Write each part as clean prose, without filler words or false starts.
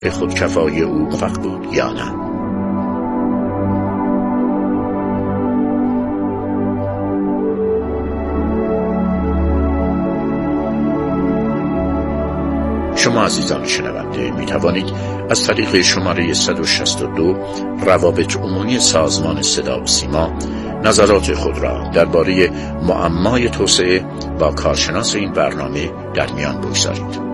خودکفای او موفق بود یا نه. شما عزیزان شنونده می توانید از طریق شماره 162 روابط عمومی سازمان صدا و سیما نظرات خود را درباره معمای توسعه با کارشناس این برنامه در میان بگذارید.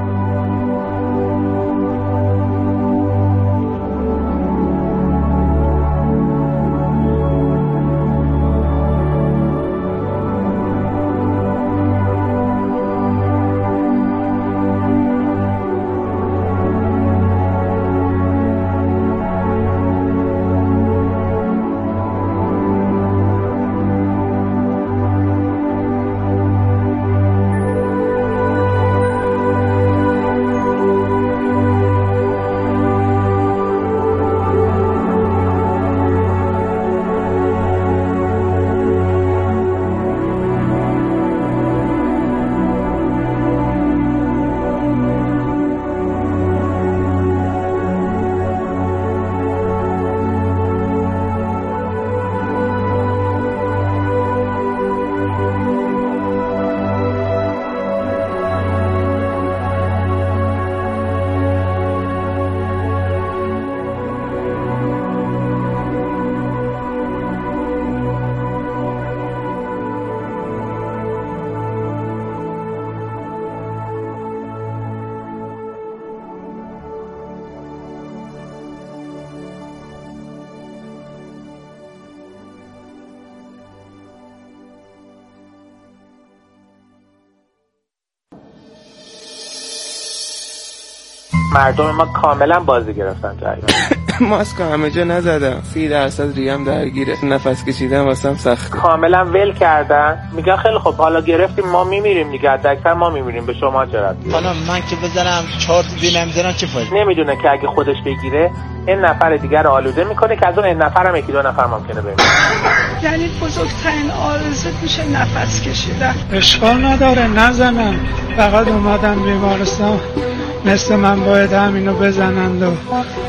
مردم ما کاملا بازی گرفتن جایی. ماسک همه جا نزدم، 30% ریه‌ام درگیره، نفس کشیدن واسم سخته. کاملا ول کردن، میگن خیلی خب حالا گرفتیم ما میمیریم دیگه، حداکثر ما میمیریم، به شما چه ربطی؟ حالا من که بزنم 4 تا دیگه نمیذارم چه فایده؟ نمیدونه که اگه خودش بگیره این نفر دیگر رو آلوده میکنه که از اون این نفر هم یکی دو نفر ممکنه بمیره. یعنی بزرگترین آرزوت میشه نفس کشیدن. اشکال نداره نزنم، فقط اومدم بیمارستان مثل من باید همینو بزنند و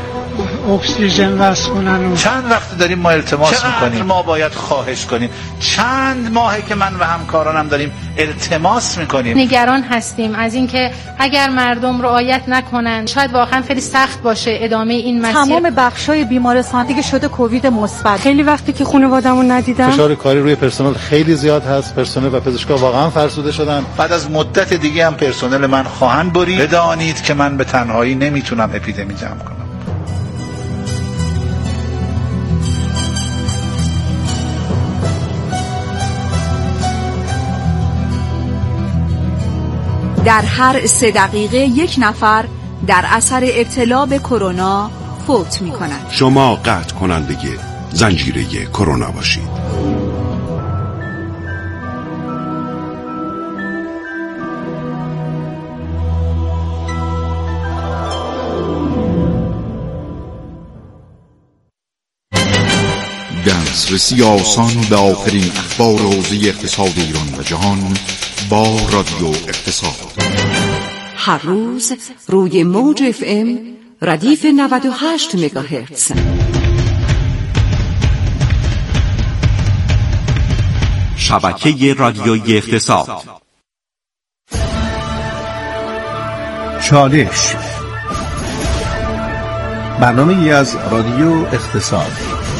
اکسیژن وصل کنن. چند وقت داریم ما التماس میکنیم، ما باید خواهش کنیم، چند ماهه که من و همکارانم داریم التماس میکنیم. نگران هستیم از اینکه اگر مردم رعایت نکنن شاید واقعا خیلی سخت باشه ادامه این مسیر. تمام بخشای بیمارستان دیگه شده کووید مثبت. خیلی وقتی که خانواده‌مو ندیدم. فشار کاری روی پرسنل خیلی زیاد هست، پرسنل و پزشکا واقعا فرسوده شدن. بعد از مدت دیگه هم پرسنل من خواهند برید. بدانید که من به تنهایی نمیتونم اپیدمی جمع کنم. در هر 3 دقیقه یک نفر در اثر ابتلا به کرونا فوت می‌کند. شما قطع کننده زنجیره کرونا باشید. دسترسی آسان به آخرین اخبار حوزه اقتصاد ایران و جهان با رادیو اقتصاد. هر روز روی موج FM ردیف 98 مگاهرتز. شبکه رادیویی اقتصاد. چالش، برنامه‌ای از رادیو اقتصاد.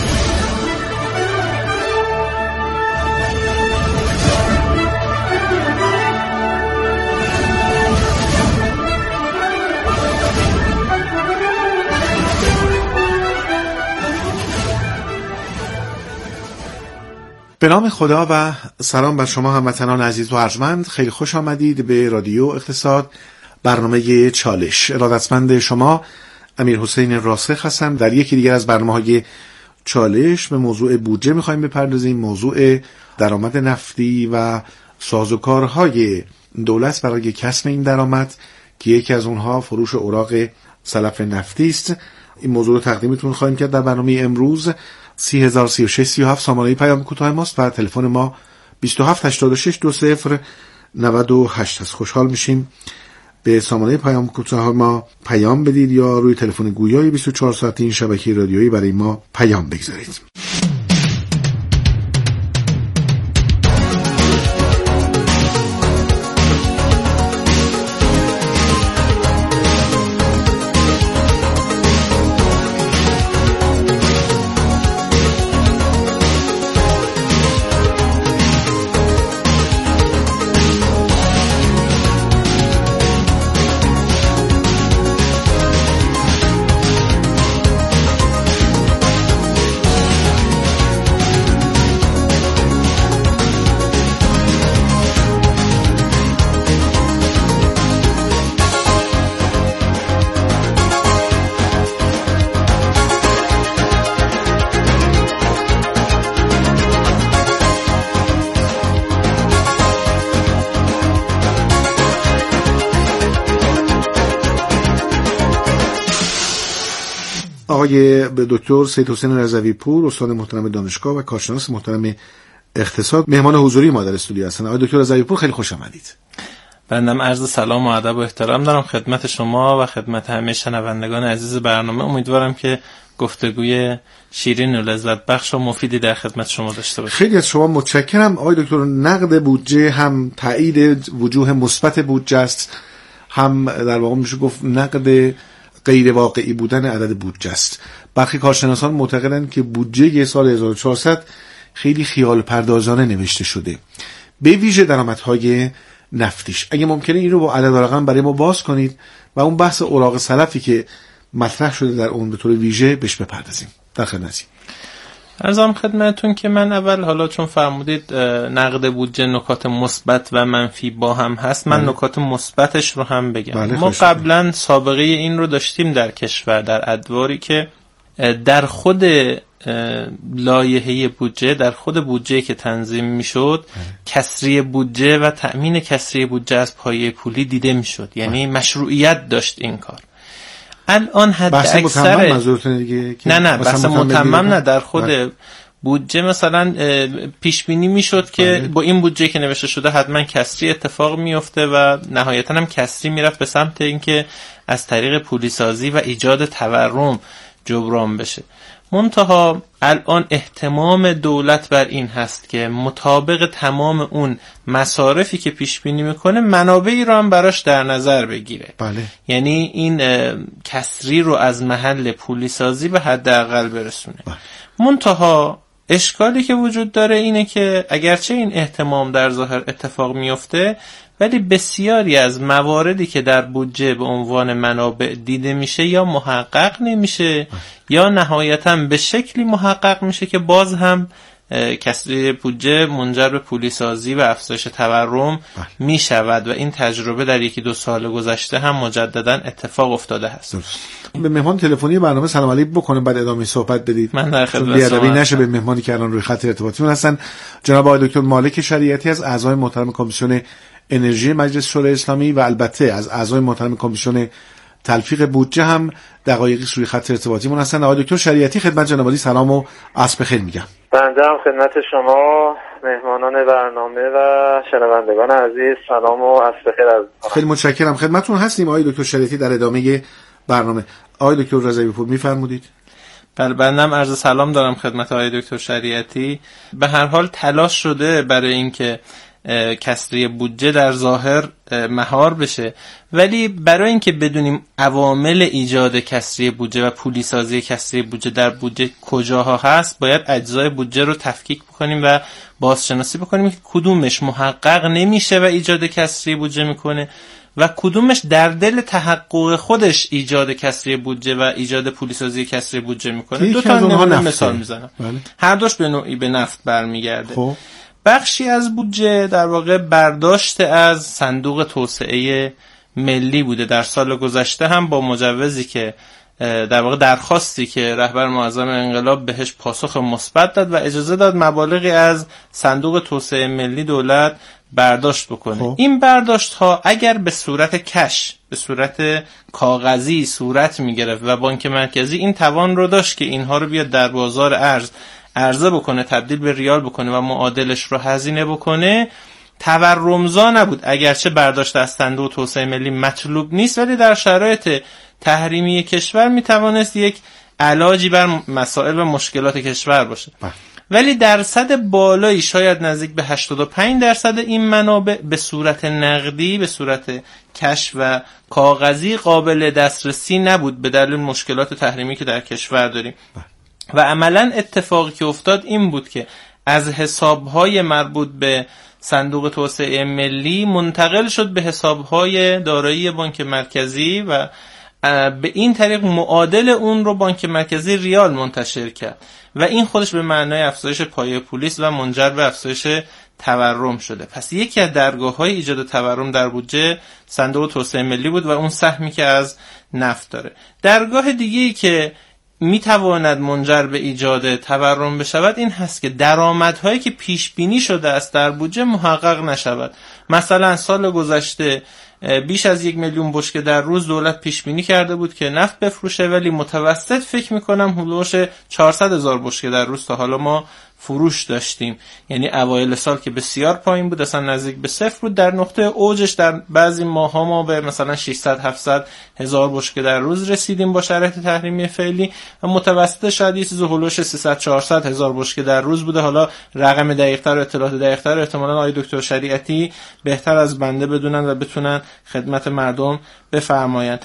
به نام خدا و سلام بر شما هموطنان عزیز و ارجمند. خیلی خوش آمدید به رادیو اقتصاد، برنامه چالش. ارادتمند شما امیر حسین راسخ هستم. در یکی دیگر از برنامه‌های چالش به موضوع بودجه می‌خوایم بپردازیم، موضوع درآمد نفتی و سازوکارهای دولت برای کسب این درآمد که یکی از اونها فروش اوراق سلف نفتی است. این موضوع رو تقدیمتون خواهیم کرد در برنامه امروز. 303637 سامانه پیام کوتاه ماست و تلفن ما 27862098 است. خوشحال میشیم به سامانه پیام کوتاه ما پیام بدید یا روی تلفن گویای 24 ساعته این شبکه رادیویی برای ما پیام بگذارید. آقای دکتر سید حسین رضوی پور، استاد محترم دانشگاه و کارشناس محترم اقتصاد، مهمان حضوری ما در استودیو هستن. آقای دکتر رضوی پور خیلی خوش آمدید. بنده عرض سلام و ادب و احترام دارم خدمت شما و خدمت همه شنوندگان عزیز برنامه. امیدوارم که گفتگوی شیرین و لذت بخش و مفیدی در خدمت شما داشته باشیم. خیلی از شما متشکرم آقای دکتر. نقد بودجه هم تایید وجوه مثبت بودجه است، هم در واقع میشه گفت نقد غیر واقعی بودن عدد بودجه است. برخی کارشناسان معتقدند که بودجه سال 1400 خیلی خیال پردازانه نوشته شده، به ویژه درآمدهای نفتیش. اگه ممکنه این رو با عدد و رقم برای ما باز کنید و اون بحث اوراق سلفی که مطرح شده در اون به طور ویژه بهش بپردازیم. در خدمتیم. عرضم خدمتتون که من اول، حالا چون فرمودید نقد بودجه نکات مثبت و منفی با هم هست، من نکات مثبتش رو هم بگم. ما قبلا سابقه این رو داشتیم در کشور، در ادواری که در خود لایحه بودجه، در خود بودجه که تنظیم میشد، کسری بودجه و تأمین کسری بودجه از پایه پولی دیده میشد، یعنی مشروعیت داشت این کار. الان حد اکثر نه بحث متمم نه، در خود بودجه مثلا پیش بینی میشد که با این بودجه که نوشته شده حتما کسری اتفاق میفته و نهایتا هم کسری میرفت به سمت اینکه از طریق پولی سازی و ایجاد تورم جبران بشه. منتها الان احتمام دولت بر این هست که مطابق تمام اون مصارفی که پیش بینی میکنه منابعی رو هم براش در نظر بگیره. بله. یعنی این کسری رو از محل پولی سازی به حداقل برسونه. بله. منتها اشکالی که وجود داره اینه که اگرچه این احتمام در ظاهر اتفاق میفته، ولی بسیاری از مواردی که در بودجه به عنوان منابع دیده میشه یا محقق نمیشه یا نهایتاً به شکلی محقق میشه که باز هم کسری بودجه منجر به پولی سازی و افزایش تورم میشود و این تجربه در 1-2 سال گذشته هم مجددا اتفاق افتاده هست. به مهمان تلفنی برنامه سلام علیک بکنم، بعد ادامه صحبت بدید. من در خدمت بیادبی نشه به مهمانی که الان روی خط ارتباطیمون هستن. جناب آقای دکتر مالک شریعتی از اعضای محترم کمیسیون انرژی مجلس شورای اسلامی و البته از اعضای محترم کمیسیون تلفیق بودجه هم دقایقی روی خط ارتباطیمون هستن. آقای دکتر شریعتی خدمت جناب عالی سلام و عصر بخیر میگم. بنده هم خدمت شما مهمانان برنامه و شنوندگان عزیز سلام و عصر بخیر از خیلی متشکرم. خدمتتون هستیم آقای دکتر شریعتی در ادامه برنامه. آقای دکتر رضوی پور میفرمودید. بله، بنده عرض سلام دارم خدمت آقای دکتر شریعتی. به هر حال تلاش شده برای اینکه کسری بودجه در ظاهر مهار بشه، ولی برای اینکه بدونیم عوامل ایجاد کسری بودجه و پولی سازی کسری بودجه در بودجه کجاها هست، باید اجزای بودجه رو تفکیک بکنیم و بازشناسی بکنیم که کدومش محقق نمیشه و ایجاد کسری بودجه میکنه و کدومش در دل تحقق خودش ایجاد کسری بودجه و ایجاد پولی سازی کسری بودجه میکنه. دو تا مثال میزنم. هر دوش به نوعی به نفت برمیگرده. بخشی از بودجه در واقع برداشت از صندوق توسعه ملی بوده. در سال گذشته هم با مجوزی که در واقع درخواستی که رهبر معظم انقلاب بهش پاسخ مثبت داد و اجازه داد مبالغی از صندوق توسعه ملی دولت برداشت بکنه. این برداشت ها اگر به صورت کش، به صورت کاغذی صورت می گرفت و بانک مرکزی این توان رو داشت که اینها رو بیاد در بازار ارز عرضه بکنه، تبدیل به ریال بکنه و معادلش رو هزینه بکنه، تورمزا نبود، اگرچه برداشت از صندوق توسعه ملی مطلوب نیست، ولی در شرایط تحریمی کشور میتوانست یک علاجی بر مسائل و مشکلات کشور باشه. ولی درصد بالایی، شاید نزدیک به 85% این منابع به صورت نقدی، به صورت کش و کاغذی قابل دسترسی نبود به دلیل مشکلات تحریمی که در کشور داریم. و عملا اتفاقی که افتاد این بود که از حسابهای مربوط به صندوق توسعه ملی منتقل شد به حسابهای دارایی بانک مرکزی و به این طریق معادل اون رو بانک مرکزی ریال منتشر کرد و این خودش به معنای افزایش پایه پولی است و منجر به افزایش تورم شده. پس یکی از درگاه‌های ایجاد تورم در بودجه صندوق توسعه ملی بود و اون سهمی که از نفت داره. درگاه دیگه‌ای که میتواند منجر به ایجاد تورم بشود این هست که درآمدهایی که پیش بینی شده است در بودجه محقق نشود. مثلا سال گذشته بیش از 1 میلیون بشکه در روز دولت پیش بینی کرده بود که نفت بفروشه، ولی متوسط فکر میکنم حدودش 400,000 بشکه در روز تا حالا ما فروش داشتیم. یعنی اوایل سال که بسیار پایین بود، اصلا نزدیک به صفر بود. در نقطه اوجش در بعضی ماها ما به مثلا 600-700 هزار بشکه در روز رسیدیم با شرایط تحریمی فعلی و متوسط شاید یه چیز هولوش 300-400 هزار بشکه در روز بوده. حالا رقم دقیق‌تر و اطلاعات دقیق‌تر احتمالاً آقای دکتر شریعتی بهتر از بنده بدونن و بتونن خدمت مردم بفرمایند.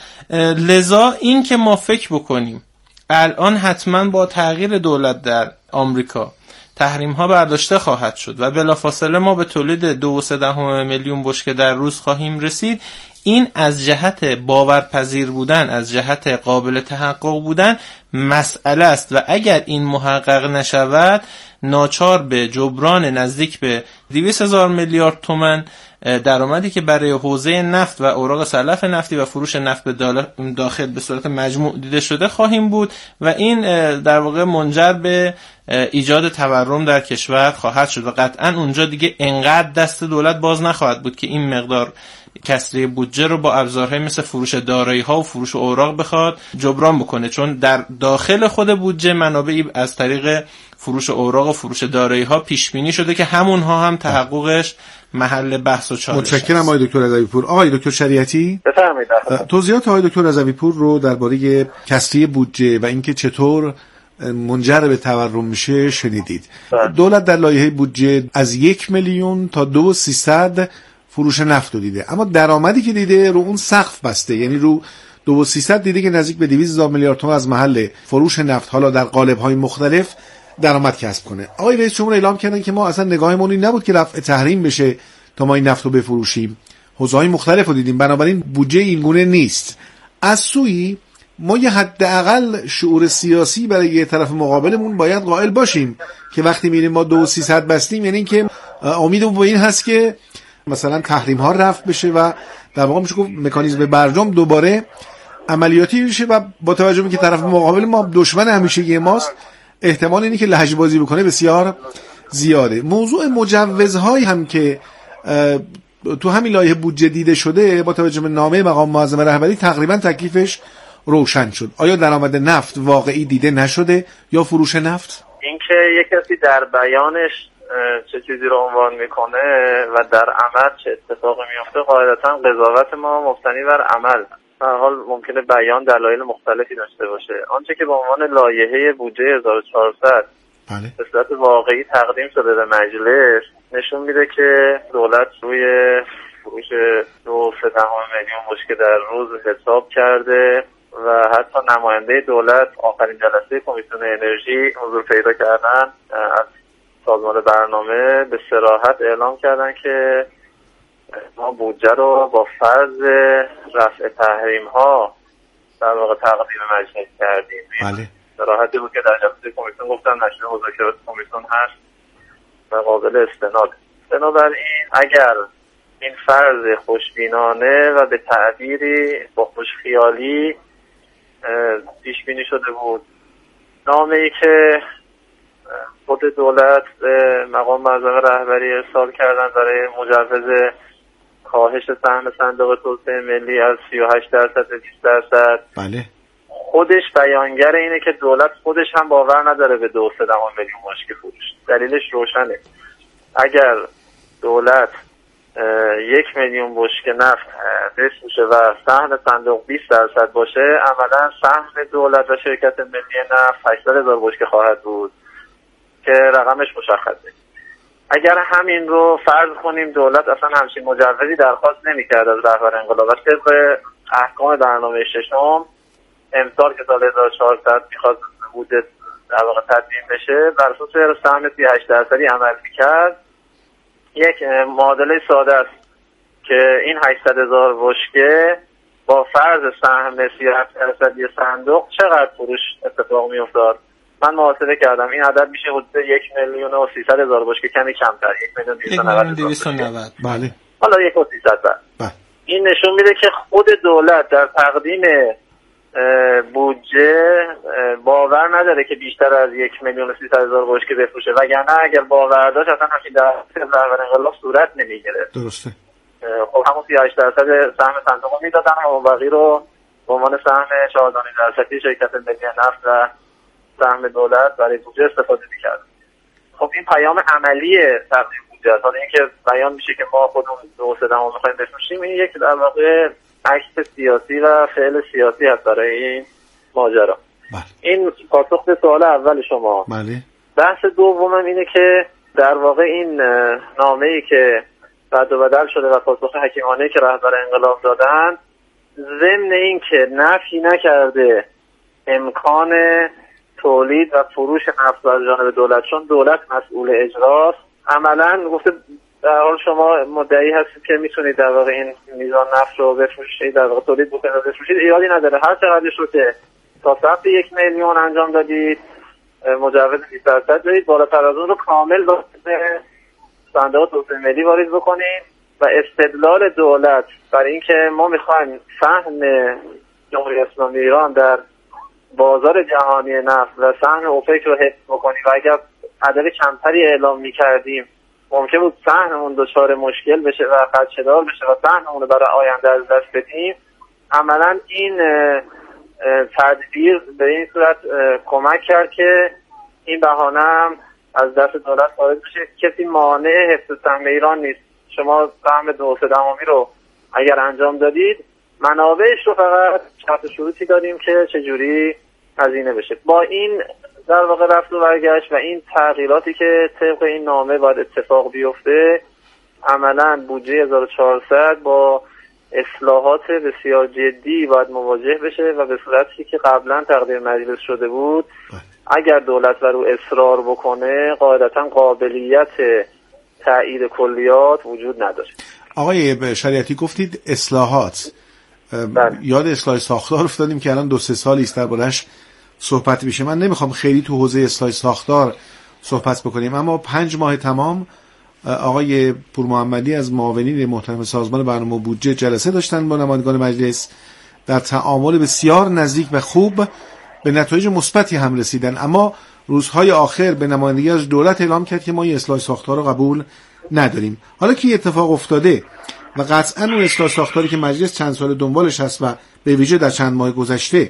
لذا این که ما فکر بکنیم الان حتما با تغییر دولت در آمریکا تحریم ها برداشته خواهد شد و بلافاصله ما به تولید 2.3 میلیون بشکه در روز خواهیم رسید، این از جهت باورپذیر بودن، از جهت قابل تحقق بودن مسئله است و اگر این محقق نشود ناچار به جبران نزدیک به 200,000 میلیارد تومان درآمدی که برای حوزه نفت و اوراق سلف نفتی و فروش نفت به داخل به صورت مجموع دیده شده خواهیم بود و این در واقع منجر به ایجاد تورم در کشور خواهد شد و قطعا اونجا دیگه انقدر دست دولت باز نخواهد بود که این مقدار کسری بودجه رو با ابزارهای مثل فروش دارایی‌ها و فروش اوراق بخواد جبران بکنه، چون در داخل خود بودجه منابعی از طریق فروش اوراق و فروش دارایی‌ها پیش بینی شده که همونها هم تحققش محل بحث و چالش است. متشکرم آقای دکتر رضوی پور. آقای دکتر شریعتی بفرمایید. توضیحات آقای دکتر رضوی پور رو درباره کسری بودجه و اینکه چطور منجر به تورم میشه شنیدید. دولت در لایحه بودجه از 1 میلیون تا 2.3 فروش نفت رو دیده، اما درآمدی که دیده رو اون سقف بسته، یعنی رو 2.3 دیده که نزدیک به 200,000 میلیارد تومان از محل فروش نفت حالا در قالب‌های مختلف درآمد کسب کنه. آقای رئیس جمهور اعلام کردن که ما اصلا نگاهمون این نبود که رفع تحریم بشه تا ما این نفت رو بفروشیم، حوزه‌های مختلف رو دیدیم، بنابراین بودجه این گونه نیست. از سوی ما یه حداقل شعور سیاسی برای یه طرف مقابلمون باید قائل باشیم که وقتی میریم ما 2.3 بستیم، یعنی اینکه امیدمون به این هست که مثلا تحریم ها رفع بشه و در واقع میشه گفت مکانیزم برجام دوباره عملیاتی بشه و با توجه به اینکه طرف مقابل ما دشمن همیشگی ماست، احتمال اینه که لهجه‌بازی بکنه بسیار زیاده. موضوع مجوزهایی هم که تو همین لایحه بودجه دیده شده با توجه به نامه مقام معظم رهبری تقریبا تکلیفش روشن شد. آیا درآمد نفت واقعی دیده نشده یا فروش نفت؟ اینکه یک کسی در بیانش چه چیزی رو عنوان میکنه و در عمل چه اتفاقی میفته قاعدتا قضاوت ما مبتنی بر عمل. به هر حال ممکنه بیان دلایل مختلفی داشته باشه. آنچه که به عنوان لایحه بودجه 1400 به صورت واقعی تقدیم شده به مجلس نشون میده که دولت روی فروش 2.3 میلیون بشکه در روز حساب کرده و حتی نماینده دولت آخرین جلسه کمیسیون انرژی حضور پیدا کردن از سازمان برنامه به صراحت اعلام کردن که ما بودجه رو با فرض رفع تحریم ها در واقع تقدیم مجلس کردیم. بله. صراحتی بود که در جلسه کمیسیون گفتن نشر مذاکرات کمیسیون هست و قابل استناد. بنابراین اگر این فرض خوشبینانه و به تعبیری با خوشخیالی پیش بینی شده بود، نامه‌ای که خود دولت مقام معظم رهبری ارسال کردن برای مجوز کاهش سهم صندوق توسعه ملی از 38% به 20%، بله، خودش بیانگر اینه که دولت خودش هم باور نداره به 2.3 میلیون بشکه فروش. دلیلش روشنه. اگر دولت 1 میلیون بشکه نفت بفروشه و سهم صندوق 20% باشه، عملا سهم دولت و شرکت ملی نفت 800,000 بشکه خواهد بود که رقمش مشخصه. اگر همین رو فرض کنیم دولت اصلا همچین مجوزی درخواست نمی‌کرد از رهبر انقلاب و طبق احکام برنامه ششم امسال که سال 1400 میخواد بودجه در واقع تدوین بشه بر اساس سهم 38% عمل می‌کرد. یک معادله ساده است که این 800,000 بشکه با فرض سهم 37% صندوق چقدر فروش اتفاق می‌افتاد. من محاسبه کردم این عدد میشه حدود 1,300,000 بشکه، کمی کمتر، 1,290,000. بله. حالا 1,300. بله. این نشون میده که خود دولت در تقدیم بودجه باور نداره که بیشتر از 1,300,000 بشکه بفروشه، وگرنه اگر باور داشت اصلا همین در انقلاب صورت نمیگیره. درسته. خب همون 38% سهم صندوق میدادن و بقیه رو به عنوان سهم 14% شرکت ملی نفت و سهم دولت برای بودجه استفاده می‌کرد. خب این پیام عملی تقدیم بودجه است. حالا اینکه بیان میشه که ما خودمون 2/3 می‌خوایم بفروشیم، این یک در واقع عکس سیاسی و فعل سیاسی هست برای این ماجرا. این پاسخ به سوال اول شما. بله. بحث دومم اینه که در واقع این نامه‌ای که رد و بدل شده و پاسخ حکیمانه‌ای که رهبر انقلاب دادن ضمن این که نفی نکرده امکان تولید و فروش نفت از جانب دولت، چون دولت مسئول اجراست، عملاً گفته در حال شما مدعی هستید که میتونید در واقع این میزان نفت رو بفروشید، در واقع تولید بکنید و بفروشید، ایرادی نداره. هر چقدرش رو که تا ثبت 1 میلیون انجام دادید مجوز 20% دارید، بالاتر از اون رو کامل با صندوق توسعه ملی واریز بکنید و استدلال دولت برای اینکه ما میخوایم سهم جمهوری اسلامی ایران در بازار جهانی نفت و سهم اوپک رو حفظ بکنیم و اگر عدد کمتری اعلام میکردیم ممکن بود سهممون دچار مشکل بشه و خدشه‌دار بشه و سهممون رو برای آینده از دست بدیم. عملا این تدبیر به این صورت کمک کرد که این بهانه هم از دست دولت خارج بشه. کسی مانع حفظ سهم ایران نیست. شما سهم 2/3 رو اگر انجام دادید منابعش رو فقط شرط شروطی داریم که چجوری هزینه بشه. با این در واقع رفت و برگشت و این تغییراتی که طبق این نامه باید اتفاق بیفته، عملا بودجه 1400 با اصلاحات بسیار جدی باید مواجه بشه و به صورتی که قبلا تقدیم مجلس شده بود اگر دولت بر او اصرار بکنه قاعدتا قابلیت تایید کلیات وجود نداره. آقای شریعتی گفتید اصلاحات، یاد اصلاح ساختار افتادیم که الان 2-3 سالی است دربارش صحبت میشه. من نمیخوام خیلی تو حوزه اصلاح ساختار صحبت بکنیم، اما 5 ماه تمام آقای پورمحمدی از معاونین محترم سازمان برنامه و بودجه جلسه داشتن با نمایندگان مجلس، در تعامل بسیار نزدیک و خوب به نتایج مثبتی هم رسیدن، اما روزهای آخر به نمایندگی از دولت اعلام کرد که ما این اصلاح ساختار رو قبول نداریم. حالا که اتفاق افتاده و قطعاً اون اصلاح ساختاری که مجلس چند سال دنبالش هست و به ویژه در چند ماه گذشته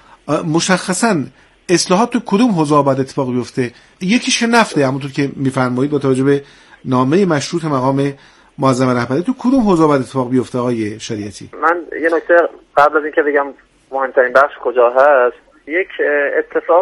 مشخصاً اصلاحات تو کدوم حوزه باید اتفاق بیفته؟ یکیش که نفته، همونطور که میفرمایید با توجه به نامه مشروط مقام معظم رهبری، تو کدوم حوزه باید اتفاق بیفته آقای شریعتی؟ من یه نکته قبل از اینکه بگم مهمترین بخش کجا هست، یک اتفاق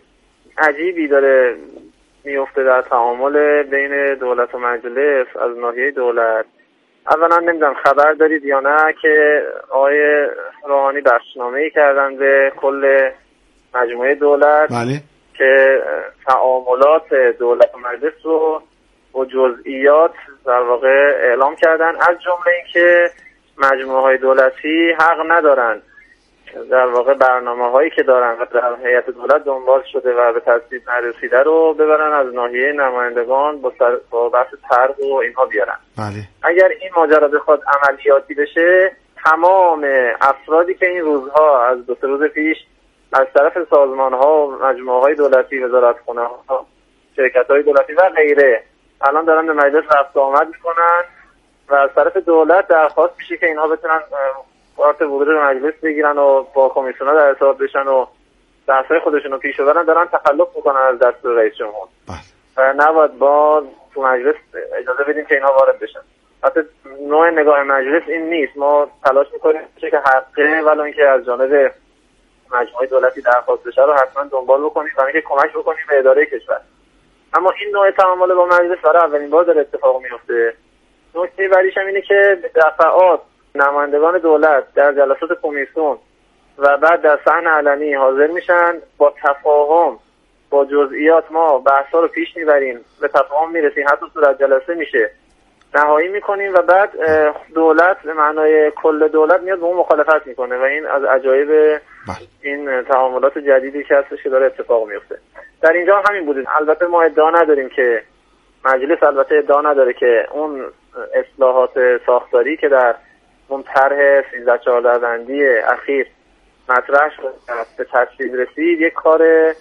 عجیبی داره میفته در تعامل بین دولت و مجلس از ناحیه دولت. اولا نمیدونم خبر دارید یا نه که آقای روحانی بخشنامه‌ای کردن به کل مجموعه دولت بله. که تعاملات دولت و مجلس رو با جزئیات در واقع اعلام کردن، از جمله اینکه مجموعه‌های دولتی حق ندارن در واقع برنامه‌هایی که دارن و در هیئت دولت دنبال شده و به تصویب نرسیده رو ببرن از ناحیه نمایندگان با بحث طرح و اینها بیارن. بله. اگر این ماجرا بخواد عملیاتی بشه، تمام افرادی که این روزها از 2-3 روز پیش از طرف سازمان‌ها و مجموعه‌های دولتی، وزارتخونه‌ها، شرکت‌های دولتی و غیره الان دارن به مجلس رفت آمد می‌کنن و از طرف دولت درخواست میشه که اینها بتونن کارت ورود به مجلس بگیرن و با کمیسیون‌ها در ارتباط بشن و بحث‌های خودشون رو پیش ببرن، دارن تخلف می‌کنن از دستور رئیس جمهور. و نباید با تو مجلس اجازه بدیم که اینها وارد بشن. حتی نوع نگاه مجلس این نیست. ما تلاش میکنیم که حقه ولو اینکه از جانب مجموعه دولتی درخواست بشه رو حتما دنبال بکنیم و اینکه کمک بکنیم به اداره کشور. اما این نوع تعامل با مجلس برای اولین بار داره اتفاق میفته. نکته بعدیش هم اینه که دفعات نمایندگان دولت در جلسات کمیسیون و بعد در صحن علنی حاضر میشن، با تفاهم با جزئیات ما بحثا رو پیش میبریم، به تفاهم میرسیم، حتی صورت جلسه میشه، نهایی میکنیم و بعد دولت به معنای کل دولت میاد به اون مخالفت میکنه و این از عجایب این تعاملات جدیدی که هستش که داره اتفاق میفته. در اینجا همین بوده. البته ما ادعا نداریم که مجلس ادعا نداره که اون اصلاحات ساختاری که در اون طرح 13-14 بندی اخیر مطرح شد به تصویب رسید یک کار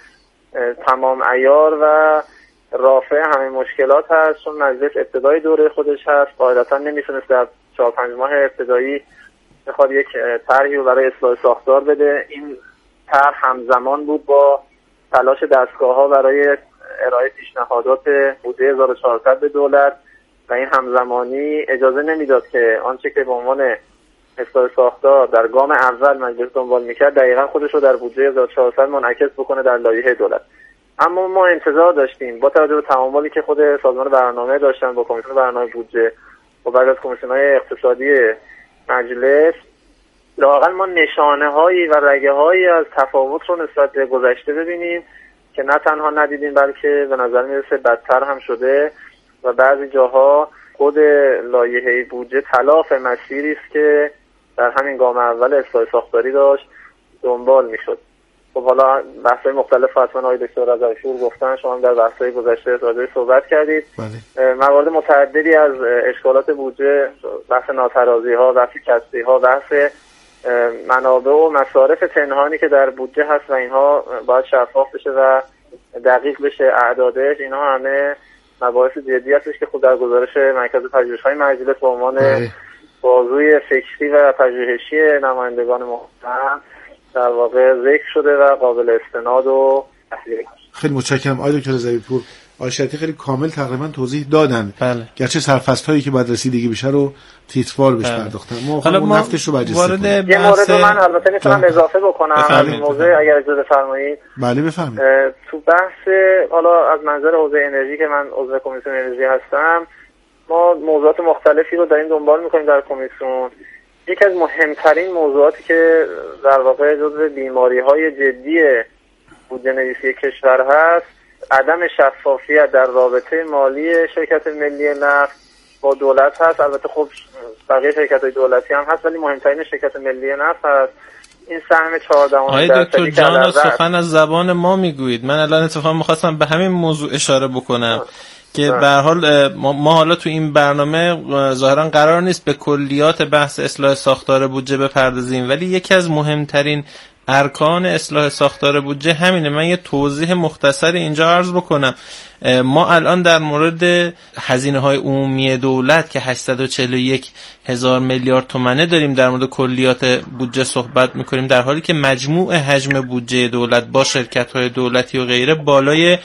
تمام عیار و رافع همه مشکلات هست، چون مجلس ابتدای دوره خودش هست، قاعدتا نمیتونست در 4-5 ماه ابتدایی بخواد یک طرحی رو برای اصلاح ساختار بده. این طرح همزمان بود با تلاش دستگاه‌ها برای ارائه پیشنهادات بودجه 1400 به دولت و این همزمانی اجازه نمیداد که آنچه که به عنوان اصلاح ساختار در گام اول مجلس دنبال میکرد دقیقاً خودش رو در بودجه 1400 منعکس بکنه در لایحه دولت. اما ما انتظار داشتیم با توجه به تعاملی که خود سازمان برنامه داشتن با کمیسیون برنامه بودجه و بعد از کمیسیون‌های اقتصادی مجلس، لااقل ما نشانه‌هایی و رگه‌هایی از تفاوت رو نسبت به گذشته ببینیم که نه تنها ندیدیم بلکه به نظر میرسه بدتر هم شده و بعضی جاها خود لایحه بودجه تلاف مسیری است که در همین گام اول اصلاح ساختاری داشت دنبال میشد. خب حالا بحث‌های مختلف حتما آقای دکتر رضایی‌پور گفتن، شما هم در بحث‌های گذشته راجعش صحبت کردید. موارد متعددی از اشکالات بودجه، بحث ناترازی‌ها، بحث کسبی‌ها، بحث منابع و مصارف پنهانی که در بودجه هست و اینها باید شفاف بشه و دقیق بشه اعدادش، اینها همه مباحث جدی هستش که خود در گزارش مرکز پژوهش‌های مجلس به عنوان بازوی فکری و پژوهشی نمایندگان محترم در واقع ذکر شده و قابل استناد و تحلیل. خیلی متشکرم آقای دکتر رضایی‌پور. آقای شریعتی خیلی کامل تقریبا توضیح دادن. بله. گرچه سرفصل‌هایی که باید رسیدگی بشه رو تیتروار بهش پرداختن. حالا ما نفتش رو بررسی کنیم. یه مورد رو من البته میتونم اضافه بکنم از این موضوع اگر اجازه بفرمایید. بله بفرمایید. تو بحث حالا از منظر حوزه انرژی که من عضو کمیسیون انرژی هستم، ما موضوعات مختلفی رو داریم دنبال می‌کنیم در کمیسیون. یکی از مهمترین موضوعاتی که در واقع جزو بیماری‌های جدی بودجه‌نویسی کشور هست، عدم شفافیت در رابطه مالی شرکت ملی نفت با دولت هست. البته خب بقیه شرکت‌های دولتی هم هست ولی مهمترین شرکت ملی نفت هست. این سهم 14 آقای دکتر جان سخن از زبان ما میگویید. من الان اتفاقا می‌خواستم به همین موضوع اشاره بکنم که به هر حال ما حالا تو این برنامه ظاهرا قرار نیست به کلیات بحث اصلاح ساختار بودجه بپردازیم، ولی یکی از مهمترین ارکان اصلاح ساختار بودجه همینه. من یه توضیح مختصری اینجا عرض بکنم. ما الان در مورد هزینه‌های عمومی دولت که 841,000 میلیارد تومانه داریم در مورد کلیات بودجه صحبت میکنیم، در حالی که مجموع حجم بودجه دولت با شرکت‌های دولتی و غیره بالای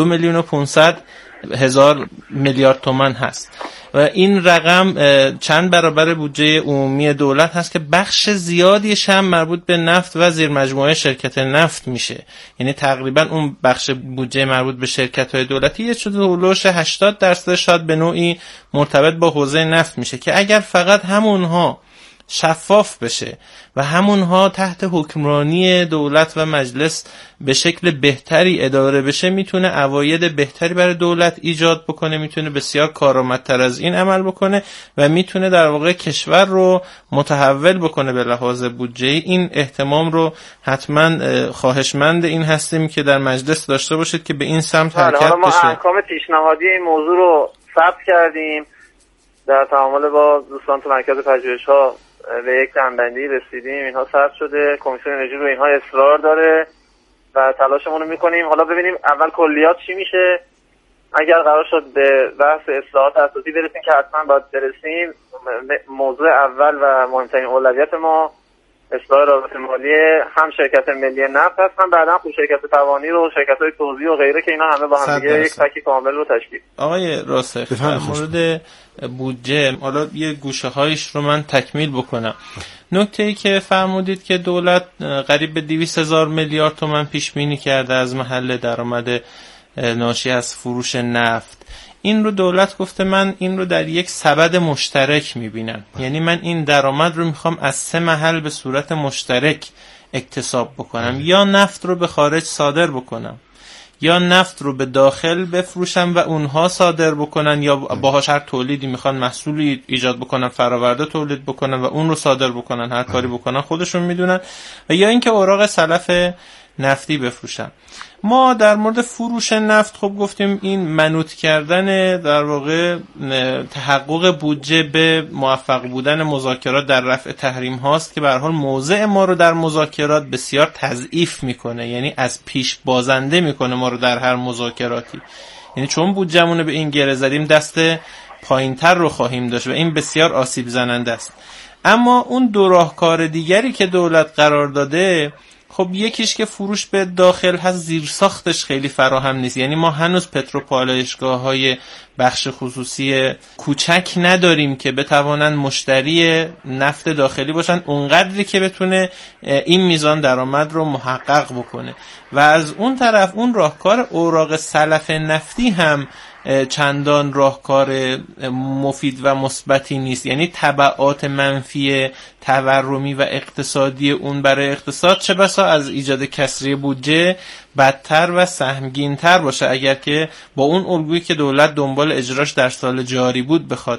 2,500,000 میلیارد تومان هست و این رقم چند برابر بودجه عمومی دولت هست که بخش زیادیش هم مربوط به نفت و زیر مجموعه شرکت نفت میشه. یعنی تقریبا اون بخش بودجه مربوط به شرکت‌های دولتی یه چیز هولوش 80% شاید به نوعی مرتبط با حوزه نفت میشه که اگر فقط همونها شفاف بشه و همونها تحت حکمرانی دولت و مجلس به شکل بهتری اداره بشه، میتونه عواید بهتری برای دولت ایجاد بکنه، میتونه بسیار کارآمدتر از این عمل بکنه و میتونه در واقع کشور رو متحول بکنه به لحاظ بودجه. این احتمام رو حتما خواهشمند این هستیم که در مجلس داشته باشید که به این سمت حرکت بشه. ما احکام پیشنهادی این موضوع رو ثبت کردیم، در تعامل با دوستان تو مرکز پژوهش‌ها به یک جنبندی رسیدیم، اینها ثبت شده، کمیسیون انرژی رو اینها اصرار داره و تلاشمون رو میکنیم. حالا ببینیم اول کلیات چی میشه. اگر قرار شد به بحث اصلاحات اساسی برسیم که حتما باید برسیم، موضوع اول و مهمترین اولویت ما اصلاح رابطه مالی هم شرکت ملی نفت هست، هم بعدا خود شرکت توانی رو، شرکت‌های توزیع و غیره که اینا همه با هم دیگه یک پک کامل رو تشکیل. آقای راسخ در مورد بودجه حالا یه گوشه‌هایش رو من تکمیل بکنم. نکته‌ای که فرمودید که دولت قریب به 200,000 میلیارد تومان پیش بینی کرده از محل درآمد ناشی از فروش نفت. این رو دولت گفته من این رو در یک سبد مشترک میبینم، یعنی من این درآمد رو میخوام از 3 محل به صورت مشترک اکتساب بکنم، یا نفت رو به خارج صادر بکنم، یا نفت رو به داخل بفروشم و اونها صادر بکنن، یا باهاش هر تولیدی میخوان محصولی ایجاد بکنن، فرآورده تولید بکنن و اون رو صادر بکنن، هر کاری بکنن خودشون میدونن، و یا اینکه اوراق سلف نفتی بفروشن. ما در مورد فروش نفت خب گفتیم این منوط کردن در واقع تحقق بودجه به موفق بودن مذاکرات در رفع تحریم هاست که به هر حال موضع ما رو در مذاکرات بسیار تضعیف میکنه، یعنی از پیش بازنده میکنه ما رو در هر مذاکراتی. یعنی چون بودجه‌مون به این گره زدیم دست پایینتر رو خواهیم داشت و این بسیار آسیب زننده است. اما اون دو راهکار دیگری که دولت قرار داده، خب یکیش که فروش به داخل هست، زیرساختش خیلی فراهم نیست، یعنی ما هنوز پتروپالایشگاه‌های بخش خصوصی کوچک نداریم که بتوانن مشتری نفت داخلی باشن اونقدری که بتونه این میزان درآمد رو محقق بکنه. و از اون طرف اون راهکار اوراق سلف نفتی هم چندان راهکار مفید و مثبتی نیست، یعنی تبعات منفی تورمی و اقتصادی اون برای اقتصاد چه بسا از ایجاد کسری بودجه بدتر و سهمگین‌تر باشه اگر که با اون الگویی که دولت دنبال اجراش در سال جاری بود بخواد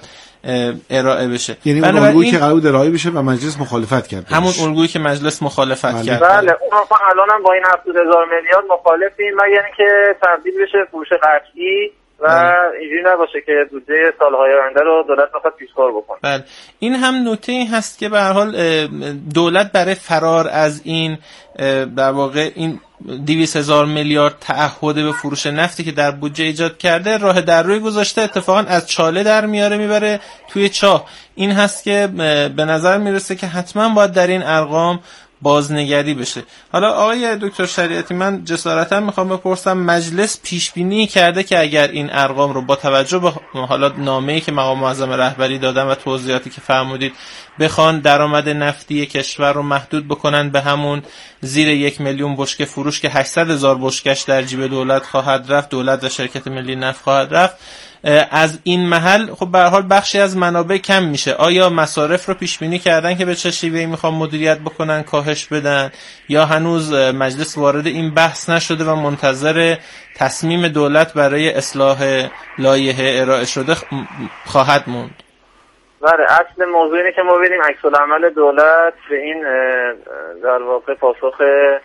ارائه بشه. یعنی اون الگویی که قرار بود ارائه بشه و مجلس مخالفت کرد. همون الگویی که مجلس مخالفت کرد. بله، اون الان هم با این 70,000 میلیارد مخالفیم، مگر اینکه تبدیل بشه فروش قطعی و اینجوری نباشه که بودجه سالهای آینده رو دولت بخواد پیشکار بکنه. بله، این هم نکته ای هست که به هر حال دولت برای فرار از این در واقع این 200,000 میلیارد تعهد به فروش نفتی که در بودجه ایجاد کرده راه در روی گذاشته، اتفاقا از چاله در میاره میبره توی چاه. این هست که به نظر میرسه که حتما باید در این ارقام بازنگری بشه. حالا آقای دکتر شریعتی، من جسارتا میخوام بپرسم، مجلس پیش بینی کرده که اگر این ارقام رو با توجه به حالا نامه‌ای که مقام معظم رهبری دادن و توضیحاتی که فرمودید بخوان درآمد نفتی کشور رو محدود بکنن به همون زیر 1 میلیون بشکه فروش که 800,000 بشکش در جیب دولت خواهد رفت، دولت و شرکت ملی نفت خواهد رفت، از این محل خب به هر حال بخشی از منابع کم میشه. آیا مصارف رو پیش بینی کردن که به چه شیوهی میخوان مدیریت بکنن، کاهش بدن، یا هنوز مجلس وارد این بحث نشده و منتظر تصمیم دولت برای اصلاح لایحه ارائه شده خواهد موند؟ بله، اصل موضوع اینه که ما ببینیم عکس العمل دولت به این در واقع پاسخ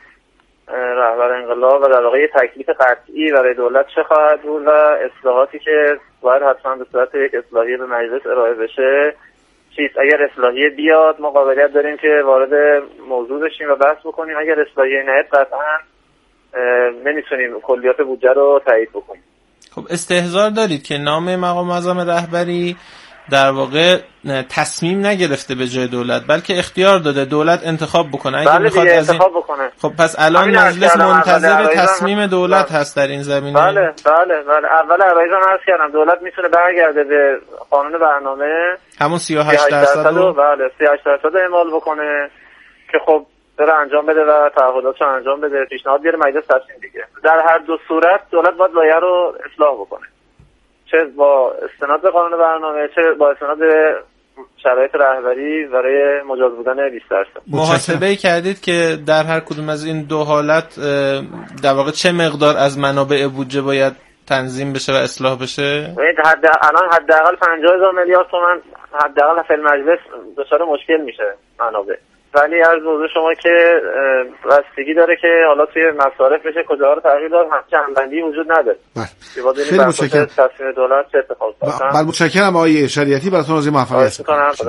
رهبر انقلاب و در واقع تکلیف قطعی برای دولت چه خواهد بود و اصلاحاتی که باید حتما به صورت یک اصلاحیه به مجلس ارائه بشه چیست. اگر اصلاحیه بیاد ما قابلیت داریم که وارد موضوع بشیم و بحث بکنیم، اگر اصلاحیه نیاد قطعا نمیتونیم کلیات بودجه رو تایید بکنیم. خب استحضار دارید که نام مقام معظم رهبری در واقع تصمیم نگرفته به جای دولت، بلکه اختیار داده دولت انتخاب بکنه اگه میخواد از این بکنه. خب پس الان مجلس منتظر تصمیم دولت هست در این زمینه. بله اول عرایزم عرض کردم دولت میتونه برگرده به قانون برنامه همون 38% رو 38% اعمال بکنه که خب بره انجام بده و تعهداتشو انجام بده، پیشنهاد بیاره مجلس تصمیم بگیره. در هر دو صورت دولت باید لایحه رو اصلاح بکنه، چه با استناد به قانون برنامه چه با استناد به شرایط رهبری برای مجاز بودن 20%. محاسبه کردید که در هر کدوم از این دو حالت در واقع چه مقدار از منابع بودجه باید تنظیم بشه و اصلاح بشه؟ الان حداقل 50,000 میلیارد تومان حداقل فعل مجلس دچار مشکل میشه منابع، ولی از موضوع شما که بستگی داره که حالا توی مصارف بشه کجاها رو تغییر داد، جنبندی وجود نداره. خیلی متشکرم. تصمیم دولت چه اتفاقی افتاد؟ بله متشکرم آقای شریعتی، براتون از موفقیت.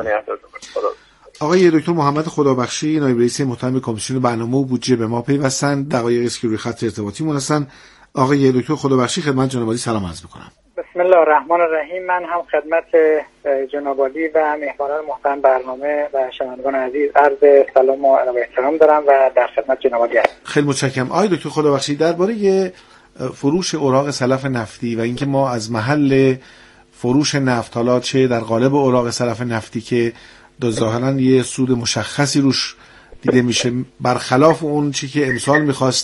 آقای دکتر محمد خدابخشی نایب رئیس محترم کمیسیون برنامه و بودجه به ما پیوستن، دقایقی است که روی خط ارتباطیمون هستن. آقای دکتر خدابخشی خدمت جناب عالی سلام عرض می‌کنم. بسم الله الرحمن الرحیم. من هم خدمت جناب عالی و مهمانان محترم برنامه و شنوندگان عزیز عرض سلام و ادب و احترام دارم و در خدمت جناب عالی هستم. خیلی متشکرم. آقای دکتر خدابخشی، درباره فروش اوراق سلف نفتی و اینکه ما از محل فروش نفت، حالا چه در قالب اوراق سلف نفتی که ظاهرا یه سود مشخصی روش دیده میشه، برخلاف اون چی که امسال میخواست